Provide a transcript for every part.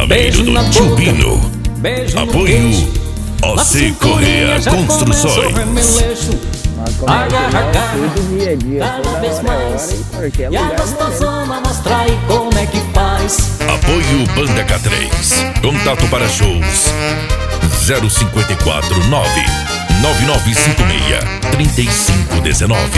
metaleiro do Tio Bino. Apoio OC Correia Construções. Agarra, cada vez mais. E a gostosona mostra aí como é que faz. Apoio Banda K3. Contato para shows 054 9956 3519.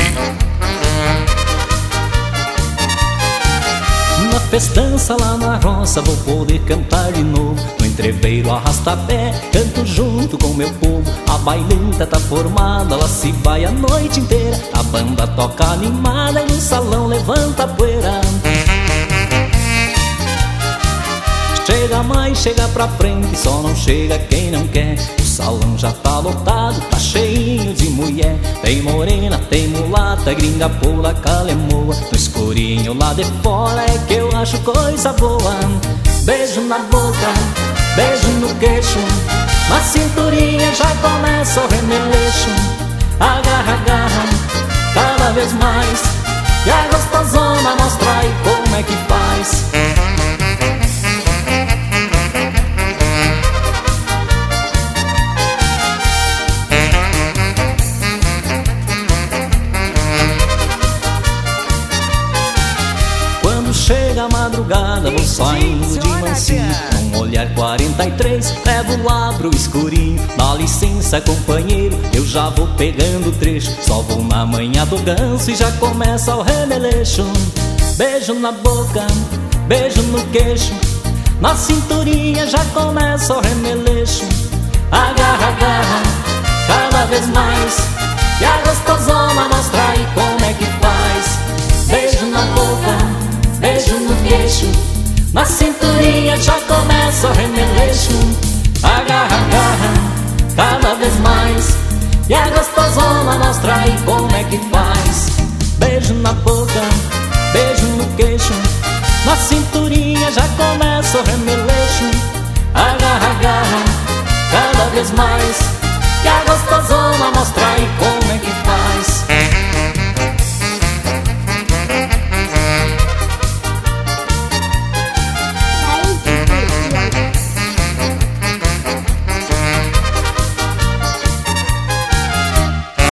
Na festança lá na roça vou poder cantar de novo. No entreveiro arrasta-pé, canto junto com meu povo. A bailenta tá formada, lá se vai a noite inteira. A banda toca animada e no salão levanta a poeira. Chega mais, chega pra frente, só não chega quem não quer. O salão já tá lotado, tá cheinho de mulher. Tem morena, tem mulata, gringa, pula, calemoa. No escurinho lá de fora é que eu acho coisa boa. Beijo na boca, beijo no queixo. Na cinturinha já começa o remeleixo. Agarra, agarra, cada vez mais. E a gostosona mostra aí como é que faz. Chega a madrugada, vou saindo de mansinho. Com um olhar 43, levo lá pro escurinho. Dá licença, companheiro, eu já vou pegando o trecho. Só vou na manhã do ganso e já começa o remeleixo. Beijo na boca, beijo no queixo. Na cinturinha já começa o remeleixo. Agarra, agarra, cada vez mais. E a gostosona mostra aí como é que faz. Beijo na boca, beijo no queixo. Na cinturinha já começa o remeleixo. Agarra, agarra, cada vez mais. E a gostosona mostra aí como é que faz. Beijo na boca, beijo no queixo. Na cinturinha já começa o remeleixo. Agarra, agarra, cada vez mais. E a gostosona mostra aí como é que faz.